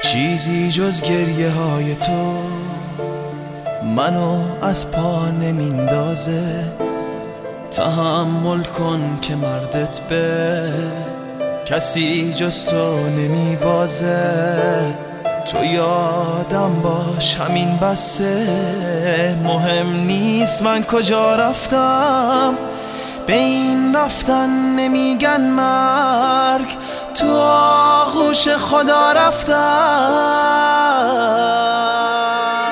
چیزی جز گریه های تو منو از پا نمیندازه. تحمل کن که مردت به کسی جز تو نمیبازه. تو یادم باش همین بسه، مهم نیست من کجا رفتم، به این رفتن نمیگن مرگ، تو آغوش خدا رفتم.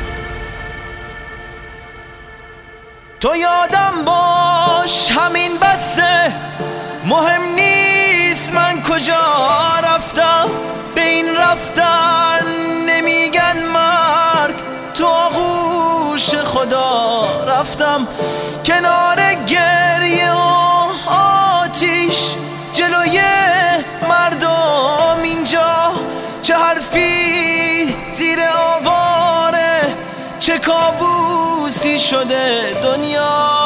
تو یادم باش همین بسه، مهم نیست من کجا رفتم، به این رفتن نمیگن مرگ، تو آغوش خدا رفتم. کنار گریه و آتیش جلوی مردم اینجا، چه حرفی زیر آواره، چه کابوسی شده دنیا.